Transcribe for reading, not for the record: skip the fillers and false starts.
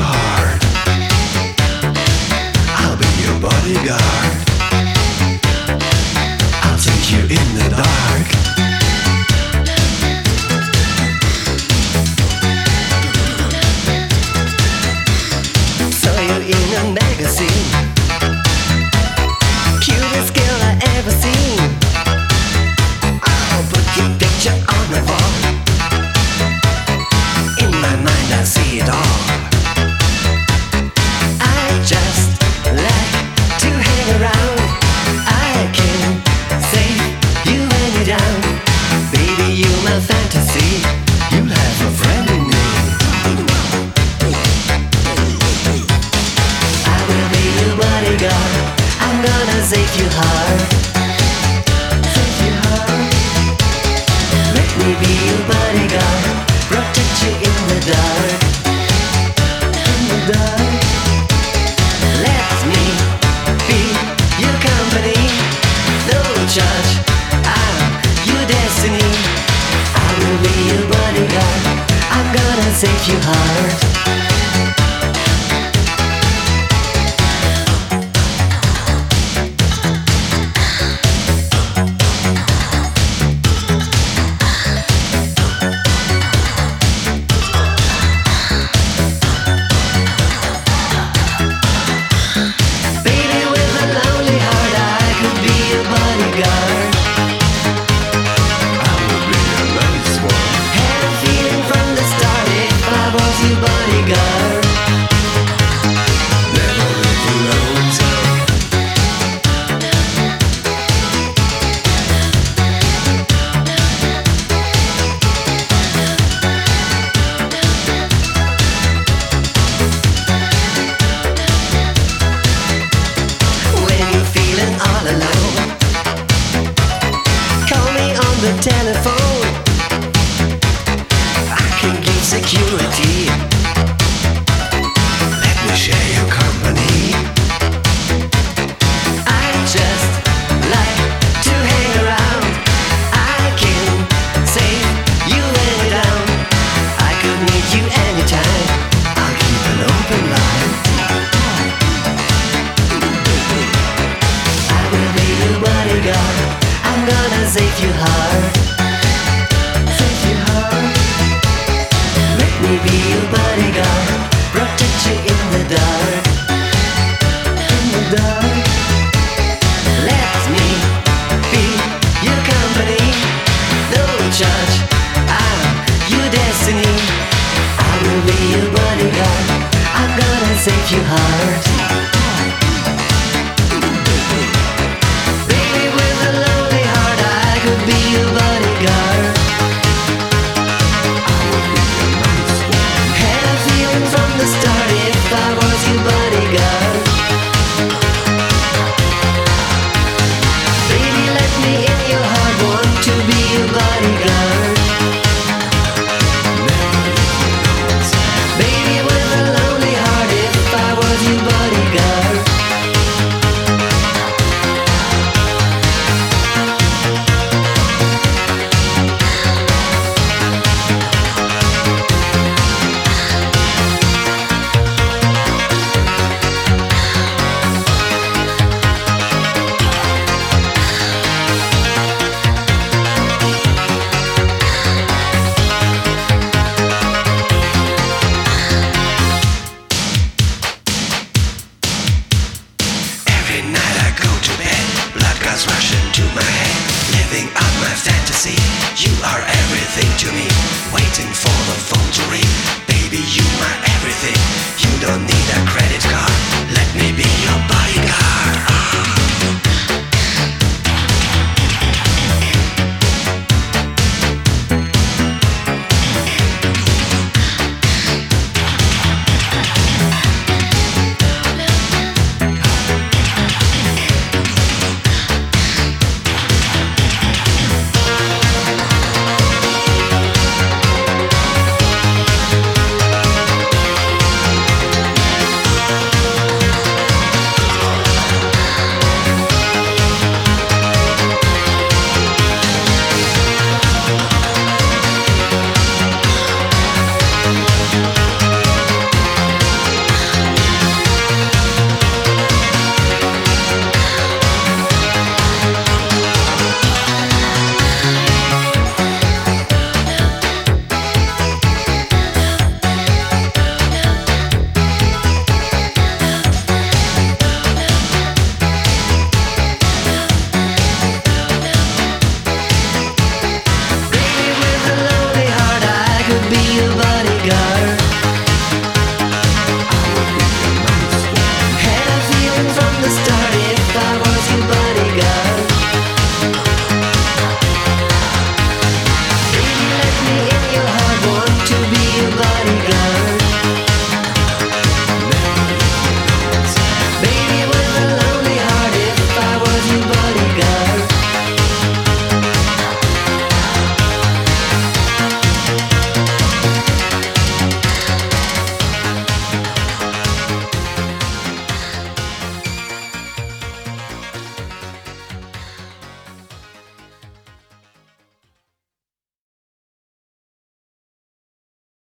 heart. I'll be your bodyguard. I'll take you in the dark. Saw you in a magazine, cutest girl I ever seen. I'll put your picture on the wall. In my mind I see it all. I just like to hang around. I can save you when you're down. Baby, you're my fantasy. You'll have a friend in me. I will be your bodyguard. I'm gonna save your heart.